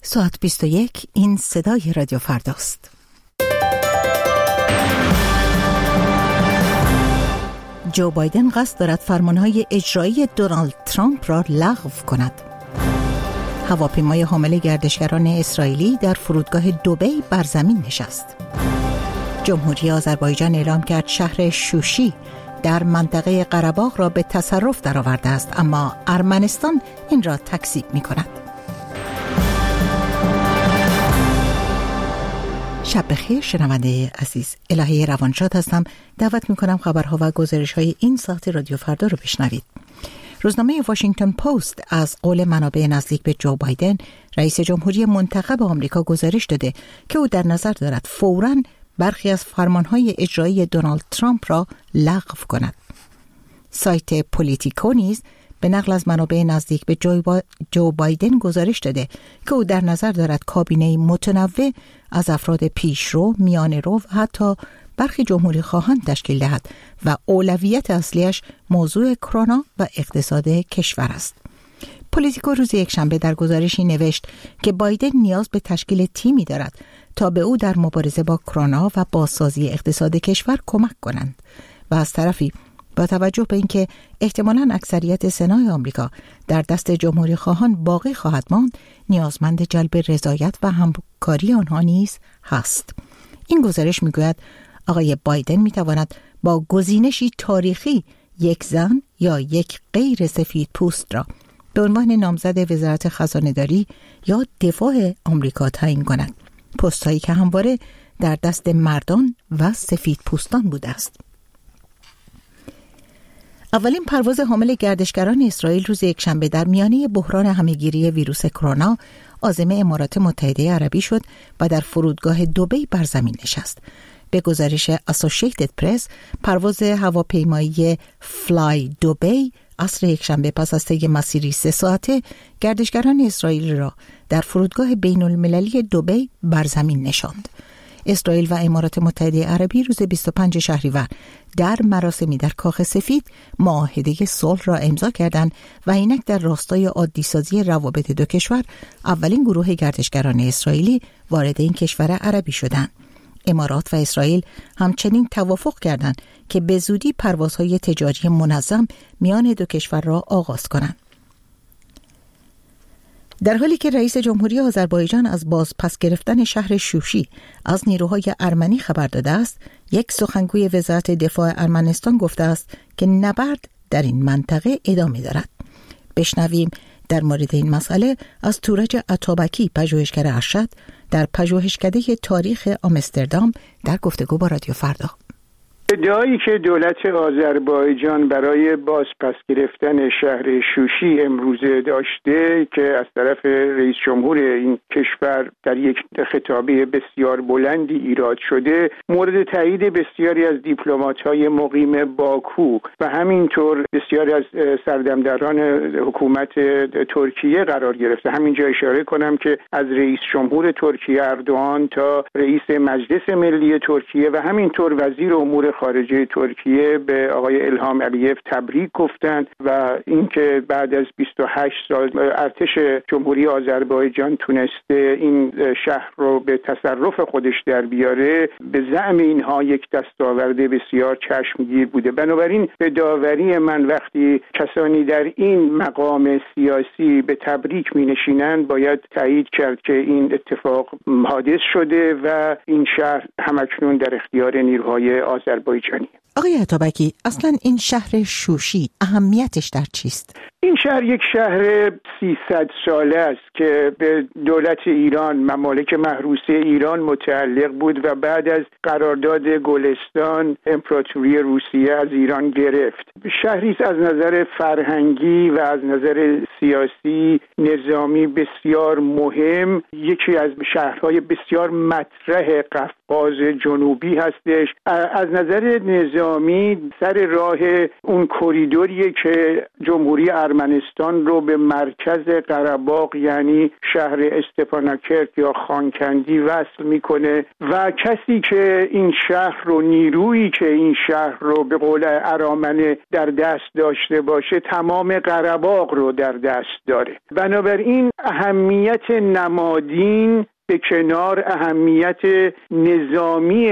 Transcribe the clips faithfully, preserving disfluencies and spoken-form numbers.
ساعت بیست و یک، این صدای رادیو فرداست. جو بایدن قصد دارد فرمانهای اجرایی دونالد ترامپ را لغو کند. هواپیمای حامل گردشگران اسرائیلی در فرودگاه دبی بر زمین نشست. جمهوری آذربایجان اعلام کرد شهر شوشی در منطقه قره‌باغ را به تصرف درآورده است، اما ارمنستان این را تکذیب می‌کند. شب بخیر شنونده عزیز، الهه روانشاد هستم. دعوت میکنم خبرها و گزارش‌های این ساعت رادیو فردا رو بشنوید. روزنامه واشنگتن پست از قول منابع نزدیک به جو بایدن، رئیس جمهوری منتخب آمریکا، گزارش داده که او در نظر دارد فوراً برخی از فرمانهای اجرایی دونالد ترامپ را لغو کند. سایت پولیتیکو نیز به نقل از منابع نزدیک به جو, با... جو بایدن گزارش داده که او در نظر دارد کابینه متنوع از افراد پیشرو، میانه‌رو و حتی برخی جمهوری خواهان تشکیل دهد و اولویت اصلیش موضوع کرونا و اقتصاد کشور است. پولیتیکو روز یکشنبه در گزارشی نوشت که بایدن نیاز به تشکیل تیمی دارد تا به او در مبارزه با کرونا و بازسازی اقتصاد کشور کمک کنند و از طرفی با توجه به اینکه احتمالاً اکثریت سنای آمریکا در دست جمهوری خواهان باقی خواهد ماند، نیازمند جلب رضایت و همکاری آنها نیز هست. این گزارش میگوید آقای بایدن میتواند با گزینشی تاریخی یک زن یا یک غیر سفید پوست را به عنوان نامزد وزارت خزانه‌داری یا دفاع آمریکا تعیین کند، پست‌هایی که همواره در دست مردان و سفید پوستان بوده است. اولین پرواز حامل گردشگران اسرائیل روز یکشنبه در میانه بحران همهگیری ویروس کرونا عازم امارات متحده عربی شد و در فرودگاه دبی بر زمین نشست. به گزارش اسوسییتد پرس، پرواز هواپیمایی فلای دبی عصر یکشنبه پس از طی مسیری سه ساعته گردشگران اسرائیل را در فرودگاه بین المللی دبی بر زمین نشاند. اسرائیل و امارات متحده عربی روز بیست و پنجم شهریور در مراسمی در کاخ سفید معاهده صلح را امضا کردند و اینک در راستای عادی‌سازی روابط دو کشور اولین گروه گردشگران اسرائیلی وارد این کشور عربی شدند. امارات و اسرائیل همچنین توافق کردند که به زودی پروازهای تجاری منظم میان دو کشور را آغاز کنند. در حالی که رئیس جمهوری آذربایجان از باز پس گرفتن شهر شوشی از نیروهای ارمنی خبر داده است، یک سخنگوی وزارت دفاع ارمنستان گفته است که نبرد در این منطقه ادامه دارد. بشنویم در مورد این مسئله از تورج عطابکی، پژوهشگر ارشد در پژوهشکده تاریخ آمستردام، در گفتگو با رادیو فردا. ادعایی که دولت آذربایجان برای بازپس گرفتن شهر شوشی امروزه داشته که از طرف رئیس جمهور این کشور در یک خطابه بسیار بلندی ایراد شده، مورد تایید بسیاری از دیپلمات‌های مقیم باکو و همینطور بسیاری از سردمداران حکومت ترکیه قرار گرفته. همینجا اشاره کنم که از رئیس جمهور ترکیه اردوغان تا رئیس مجلس ملی ترکیه و همینطور وزیر امور خارجه ترکیه به آقای الهام علیف تبریک گفتند و اینکه بعد از بیست و هشت سال ارتش جمهوری آذربایجان تونسته این شهر رو به تصرف خودش در بیاره، به زعم اینها یک دستاورد بسیار چشمگیر بوده. بنابراین به داوری من وقتی کسانی در این مقام سیاسی به تبریک می نشینند، باید تایید کرد که این اتفاق حادث شده و این شهر همکنون در اختیار نیروهای آذربایجانی. آقای عطابکی، اصلا این شهر شوشی اهمیتش در چیست؟ این شهر یک شهر سیصد ساله است که به دولت ایران، ممالک محروسه ایران متعلق بود و بعد از قرارداد گلستان امپراتوری روسیه از ایران گرفت. شهری است از نظر فرهنگی و از نظر سیاسی نظامی بسیار مهم، یکی از شهرهای بسیار مطرح قفقاز جنوبی هستش. از نظر نظامی نظامی سر راه اون کریدوریه که جمهوری ارمنستان رو به مرکز قره‌باغ یعنی شهر استپاناکرت یا خانکندی وصل میکنه و کسی که این شهر رو نیرویی که این شهر رو به قول ارامنه در دست داشته باشه تمام قره‌باغ رو در دست داره. بنابراین اهمیت نمادین به کنار اهمیت نظامی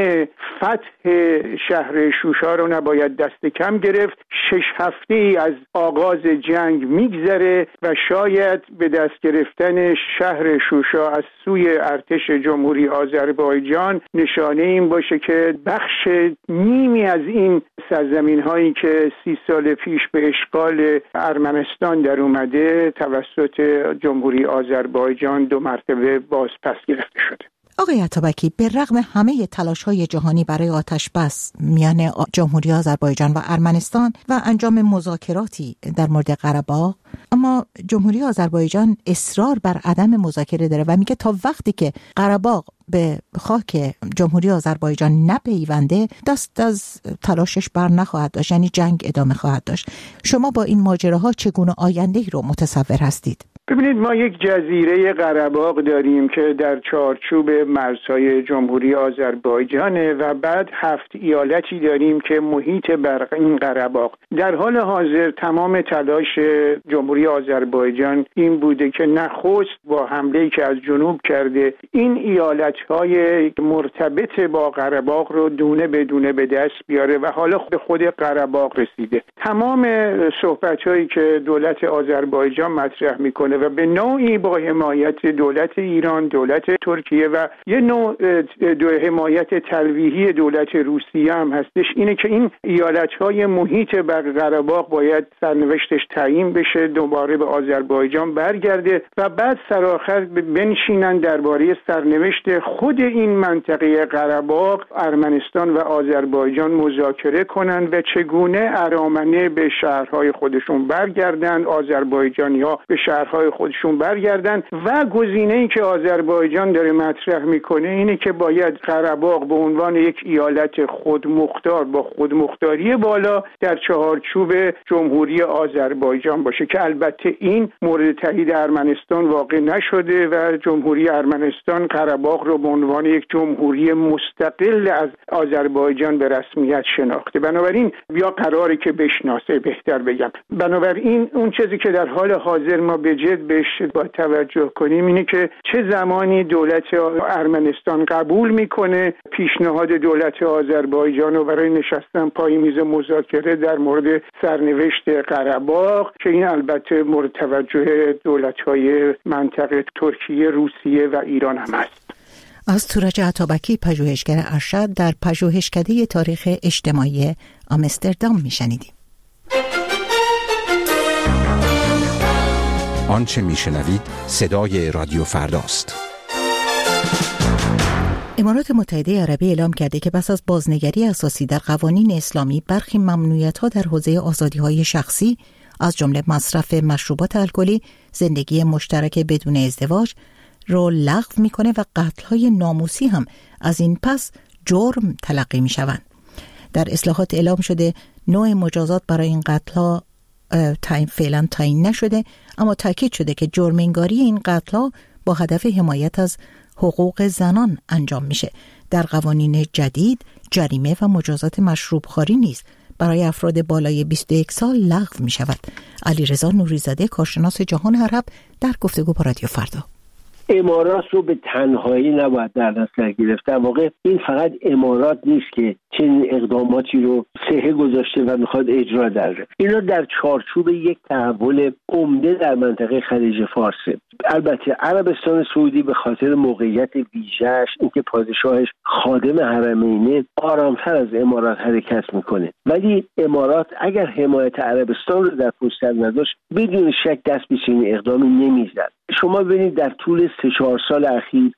فتح شهر شوشا رو نباید دست کم گرفت. شش هفته ای از آغاز جنگ میگذره و شاید به دست گرفتن شهر شوشا از سوی ارتش جمهوری آذربایجان نشانه این باشه که بخش نیمی از این سرزمین هایی که سی سال پیش به اشغال ارمنستان در اومده توسط جمهوری آذربایجان دو مرتبه باز پس گرفته شده. آقای عطابکی، به رغم همه تلاش‌های جهانی برای آتش بس میان جمهوری آذربایجان و ارمنستان و انجام مذاکراتی در مورد قره‌باغ، اما جمهوری آذربایجان اصرار بر عدم مذاکره داره و میگه تا وقتی که قره‌باغ به خاک جمهوری آذربایجان نپیونده دست از تلاشش بر نخواهد داشت، یعنی جنگ ادامه خواهد داشت. شما با این ماجراها چگونه آینده‌ای رو متصور هستید؟ ببینید، ما یک جزیره قره‌باغ داریم که در چارچوب مرزهای جمهوری آذربایجانه و بعد هفت ایالتی داریم که محیط بر این قره‌باغ. در حال حاضر تمام تلاش جمهوری آذربایجان این بوده که نخست با حمله‌ای که از جنوب کرده این ایالت‌های مرتبط با قره‌باغ رو دونه بدونه به دست بیاره و حالا به خود قره‌باغ رسیده. تمام صحبت‌هایی که دولت آذربایجان مطرح می‌کنه و به نوعی با حمایت دولت ایران، دولت ترکیه و یه نوع دو حمایت تلویحی دولت روسیه هم هستش، اینه که این ایالت‌های محیط بر قره‌باغ باید سرنوشتش تعیین بشه، دوباره به آذربایجان برگرده و بعد سرآخر بنشینن درباره سرنوشت خود این منطقه قره‌باغ ارمنستان و آذربایجان مذاکره کنن و چگونه ارامنه به شهرهای خودشون برگردن، آذربایجانی‌ها به شهرهای خودشون برگردن. و گزینه‌ای که آذربایجان داره مطرح میکنه اینه که باید قره‌باغ به عنوان یک ایالت خودمختار با خودمختاری بالا در چهارچوب جمهوری آذربایجان باشه که البته این مورد تایید ارمنستان واقع نشده و جمهوری ارمنستان قره‌باغ رو به عنوان یک جمهوری مستقل از آذربایجان به رسمیت شناخته. بنابراین یا قراره که بشناسه، بهتر بگم. بنابراین اون چیزی که در حال حاضر ما به جد بهش با توجه کنیم اینه که چه زمانی دولت ارمنستان قبول میکنه پیشنهاد دولت آذربایجان رو برای نشستن پای میز مذاکره در مورد سرنوشت قره‌باغ، که این البته مورد توجه دولت‌های منطقه ترکیه، روسیه و ایران هم است. از تورج عطابکی، پژوهشگر ارشد در پژوهشکده تاریخ اجتماعی آمستردام میشنیدیم. آنچه میشنوید صدای رادیو فرداست. امارات متحده عربی اعلام کرده که پس از بازنگری اساسی در قوانین اسلامی برخی ممنوعیت‌ها در حوزه آزادی‌های شخصی از جمله مصرف مشروبات الکلی، زندگی مشترک بدون ازدواج رو لغو می‌کنه و قتل‌های ناموسی هم از این پس جرم تلقی می‌شوند. در اصلاحات اعلام شده نوع مجازات برای این قتل‌ها تعیین فعلا تعیین نشده، اما تاکید شده که جرم‌انگاری این قتل‌ها با هدف حمایت از حقوق زنان انجام میشه. در قوانین جدید جریمه و مجازات مشروبخواری نیز برای افراد بالای بیست و یک سال لغو می شود. علیرضا نوری‌زاده، کارشناس جهان عرب، در گفتگو با رادیو فردا. امارات رو به تنهایی نباید در نظر گرفت. در واقع این فقط امارات نیست که چنین اقداماتی رو صحه گذاشته و میخواد اجرا داره. اینا در چارچوب یک تحول عمده در منطقه خلیج فارسه. البته عربستان سعودی به خاطر موقعیت ویژه‌اش، اینکه پادشاهش خادم حرمینه، آرامتر از امارات حرکت میکنه. ولی امارات اگر حمایت عربستان رو در پشت سر نداشت، بدون شک دست به چنین اقدامی نمیزد. شما ببینید در طول سه چهار سال اخیر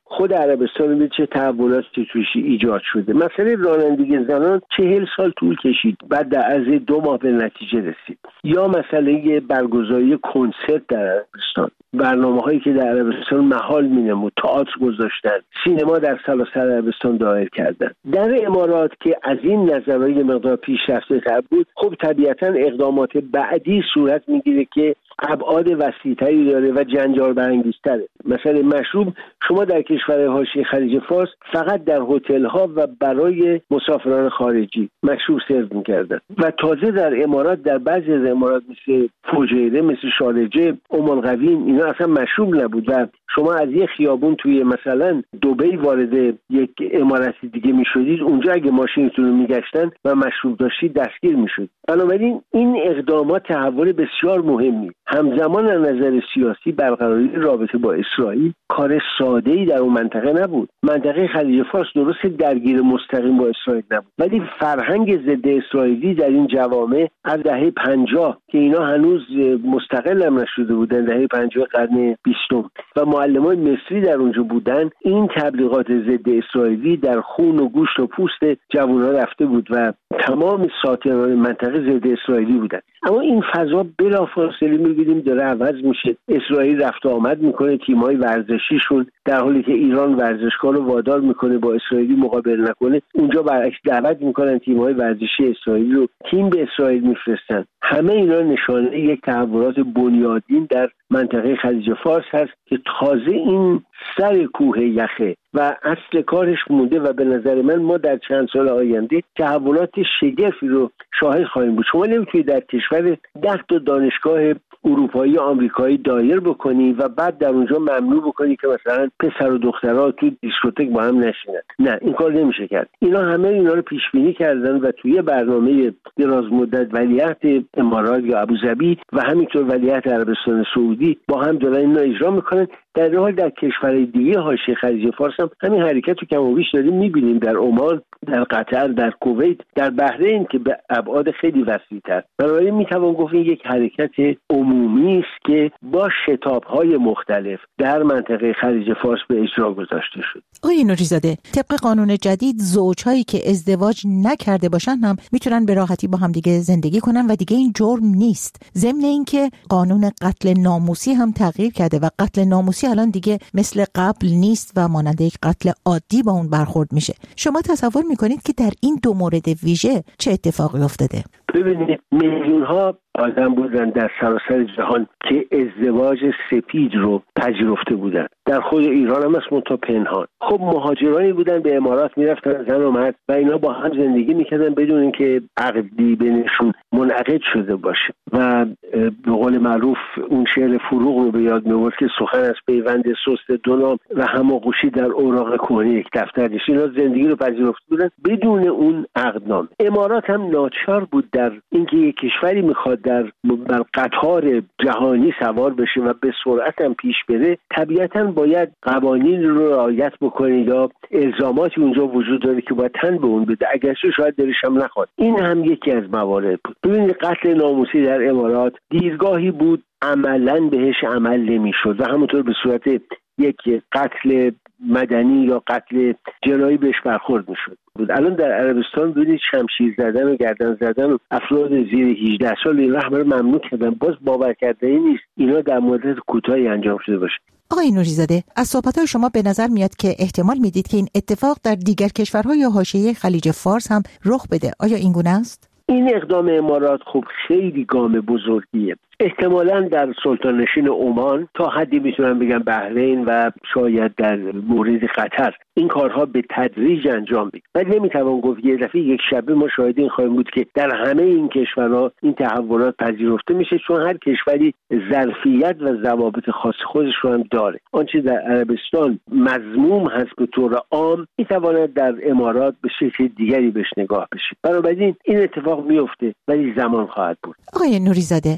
خود عربستان ببینید چه تحولاتی توش ایجاد شده. مثلا رانندگی زنان چهل سال طول کشید، بعد در عرض دو ماه به نتیجه رسید. یا مسئله برگزاری کنسرت در عربستان، برنامه هایی که در عربستان محال مینمود، تئاتر گذاشتن، سینما در سراسر عربستان دایر کردن. در امارات که از این نظرهای مقدار پیشرفته تر بود، خب طبیعتا اقدامات بعدی صورت میگیره که ابعاد وسیع‌تری داره و جنجال برانگیزتره. مثلا مشروب شما در کشورهای حاشیه خلیج فارس فقط در هتل‌ها و برای مسافران خارجی مشروب سرو می‌کردن و تازه در امارات، در بعضی از امارات مثل فجیره، مثل شارجه، ام القویم، اینا اصلا مشروب نبود و شما از یه خیابون توی مثلا دبی وارد یک امارت دیگه می‌شدید، اونجا اگه ماشینتون رو می‌گشتن و مشروب داشتید دستگیر می‌شد. بنابراین این اقدامات تحول بسیار مهمی. همزمان از نظر سیاسی برقراری رابطه با اسرائیل کار ساده‌ای در اون منطقه نبود. منطقه خلیج فارس درست درگیر مستقیم با اسرائیل نبود، ولی فرهنگ ضد اسرائیلی در این جوامع از دهه پنجاه که اینا هنوز مستقل هم نشده بودن، دهه پنجاه قرن بیستم، و معلمان مصری در اونجا بودن، این تبلیغات ضد اسرائیلی در خون و گوشت و پوست جوان‌ها رفته بود و تمام ساکنان منطقه ضد اسرائیلی بودن. اما این فضا بلافاصله می‌بینیم داره عوض میشه. اسرائیل رفت و آمد میکنه، تیم‌های ورزشیشون، در حالی که ایران ورزشکار رو وادار میکنه با اسرائیلی مقابله نکنه، اونجا برعکس دعوت میکنن تیم‌های ورزشی اسرائیل رو تیم به اسرائیل میفرستن. همه اینا نشانه یک تحولات بنیادین در منطقه خلیج فارس هست که تازه این سر کوه یخه و اصل کارش مونده و به نظر من ما در چند سال آینده تحولات شگرفی رو شاهد خواهیم بود. شما نمیتونید در کشور ده تا دانشگاه اروپایی آمریکایی دایر بکنی و بعد در اونجا ممنوع بکنی که مثلا پسر و دخترها تو دیسکوتک با هم نشینن. نه، این کار نمیشه کرد. اینا همه اینا رو پیش بینی کردن و توی برنامه دراز مدت ولیعهد امارات یا ابوظبی و همینطور ولیعهد عربستان سعودی با هم دارن اینا اجرا میکنن. در حال در کشورهای دیگه حاشیه خلیج فارس هم همین حرکت رو کم و بیش داریم میبینیم، در عمان، در قطر، در کویت، در بحرین که به ابعاد خیلی وسیع‌تر. بنابراین میتوان گفت این یک حرکت عمومی است که با شتاب‌های مختلف در منطقه خلیج فارس به اجرا گذاشته شد. آقای نوری‌زاده، طبق قانون جدید زوج‌هایی که ازدواج نکرده باشن هم میتونن به راحتی با هم دیگه زندگی کنن و دیگه این جرم نیست. ضمن اینکه قانون قتل ناموسی هم تغییر کرده و قتل ناموسی الان دیگه مثل قبل نیست و مانند یک قتل عادی با اون برخورد میشه. شما تصور میکنید که در این دو مورد ویژه چه اتفاقی افتاده؟ ببینید، میلیون ها آدم بودن در سراسر جهان که ازدواج سپید رو پذیرفته بودن. در خود ایران هم از منتها پنهان. خب مهاجرانی بودن به امارات میرفتن، زن و مرد، و اینا با هم زندگی میکردن بدون اینکه عقدی بینشون منعقد شده باشه. و به قول معروف اون شعر فروغ رو به یاد می‌آورد که سخن از پیوند سست دو نام و هماغوشی در اوراق کهنه یک دفتر نشین. اینا زندگی رو پذیرفته بودن بدون اون عقدنامه. امارات هم ناچار بود در اینکه یک کشوری میخواد در بر قطار جهانی سوار بشه و به سرعت هم پیش بره، طبیعتاً باید قوانین رو رعایت بکنید یا الزاماتی اونجا وجود داره که باید تن به اون بده، اگرچه شاید دلش هم نخواد. این هم یکی از موارد بود. ببینید، قتل ناموسی در امارات دیرگاهی بود عملاً بهش عمل نمیشد و همونطور به صورت یک قتل مدنی یا قتل جنایی بهش برخورد میشد. بود. الان در عربستان ببینید شمشیر زدن و گردن زدن و افراد زیر هجده سال این رحم رو ممنوع کردن. باز باور کردنی نیست اینا در مدت کوتاهی انجام شده باشه. آقای نوری‌زاده، از صحبت‌های شما به نظر میاد که احتمال میدید که این اتفاق در دیگر کشورها یا حاشیه خلیج فارس هم رخ بده. آیا این گونه است؟ این اقدام امارات خب خیلی گام بزرگیه. احتمالاً در سلطان نشین عمان، تا حدی میتونم بگم بحرین و شاید در مورد قطر، این کارها به تدریج انجام بگیره. ولی نمیتوان گفت یه دفعه یک شبه ما شاهد این خواهیم بود که در همه این کشورها این تحولات پذیرفته میشه، چون هر کشوری ظرفیت و ضوابط خاص خودش رو هم داره. آنچه در عربستان مذموم هست به طور عام، میتواند در امارات به شکل دیگری بهش نگاه بشه. بنابراین این اتفاق میفته ولی زمان خواهد بود. آقای نوری‌زاده، امارات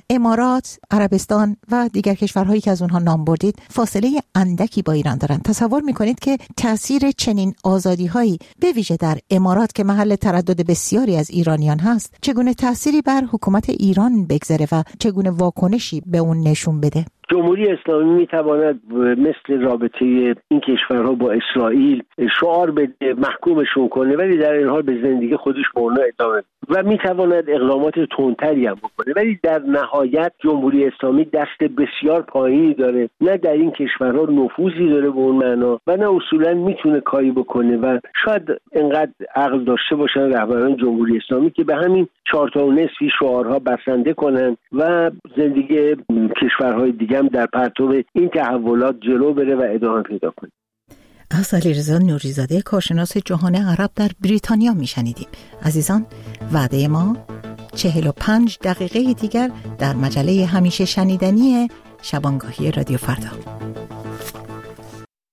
امارات، عربستان و دیگر کشورهایی که از اونها نام بردید فاصله اندکی با ایران دارند. تصور میکنید که تأثیر چنین آزادی‌هایی به ویژه در امارات که محل تردد بسیاری از ایرانیان هست چگونه تأثیری بر حکومت ایران بگذاره و چگونه واکنشی به اون نشون بده؟ جمهوری اسلامی میتواند مثل رابطه این کشورها با اسرائیل شعار بده، محکومشون کنه، ولی در این حال به زندگی خودش به اونها ادامه و میتواند اقدامات تندتری هم بکنه، ولی در نهایت جمهوری اسلامی دست بسیار پایینی داره، نه در این کشورها نفوذی داره به اون معنا و نه اصولا میتونه کاری بکنه و شاید انقدر عقل داشته باشن رهبران جمهوری اسلامی که به همین چهار تا و نصفی شعارها بسنده کنن و زندگی کشورهای دیگه هم در پرتو این تحولات جلو بره و ادامه پیدا کنه. از علیرضا نوری‌زاده کارشناس جهان عرب در بریتانیا میشنیدیم. عزیزان، وعده ما چهل و پنج دقیقه دیگر در مجله همیشه شنیدنی شبانگاهی رادیو فردا.